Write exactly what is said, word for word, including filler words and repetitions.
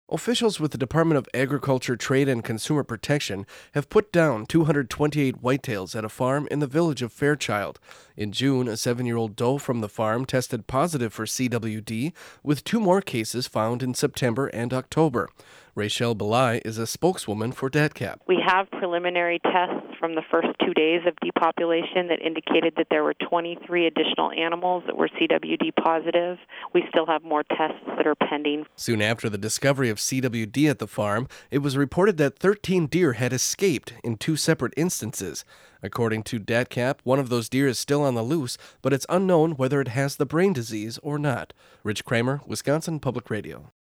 Officials with the Department of Agriculture, Trade, and Consumer Protection have put down two hundred twenty-eight whitetails at a farm in the village of Fairchild. In June, a seven-year-old doe from the farm tested positive for C W D, with two more cases found in September and October. Rachel Belay is a spokeswoman for DATCAP. We have preliminary tests from the first two days of depopulation that indicated that there were twenty-three additional animals that were C W D positive. We still have more tests that are pending. Soon after the discovery of C W D at the farm, it was reported that thirteen deer had escaped in two separate instances. According to DATCAP, one of those deer is still on the loose, but it's unknown whether it has the brain disease or not. Rich Kramer, Wisconsin Public Radio.